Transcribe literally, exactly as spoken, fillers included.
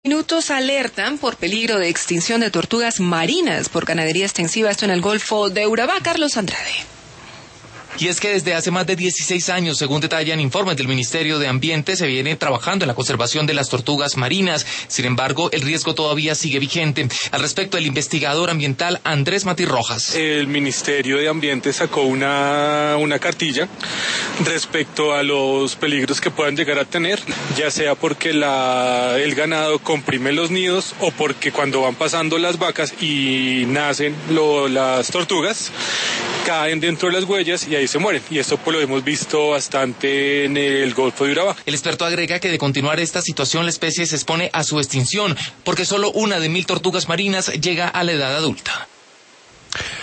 Minutos alertan por peligro de extinción de tortugas marinas por ganadería extensiva, esto en el Golfo de Urabá. Carlos Andrade. Y es que desde hace más de dieciséis años, según detallan informes del Ministerio de Ambiente, se viene trabajando en la conservación de las tortugas marinas. Sin embargo, el riesgo todavía sigue vigente. Al respecto, el investigador ambiental Andrés Mati Rojas. El Ministerio de Ambiente sacó una, una cartilla respecto a los peligros que puedan llegar a tener, ya sea porque la, el ganado comprime los nidos o porque cuando van pasando las vacas y nacen lo, las tortugas, caen dentro de las huellas y ahí se mueren. Y esto pues lo hemos visto bastante en el Golfo de Urabá. El experto agrega que de continuar esta situación la especie se expone a su extinción, porque solo una de mil tortugas marinas llega a la edad adulta.